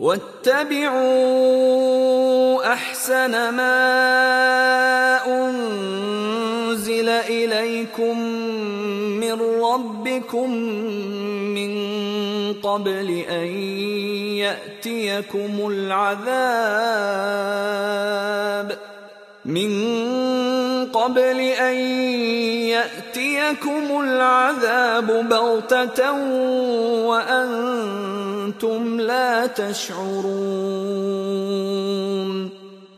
واتبعوا أحسن ما أنزل إليكم من ربكم من قبل أن يأتيكم العذاب بغتة وأنتم لا تشعرون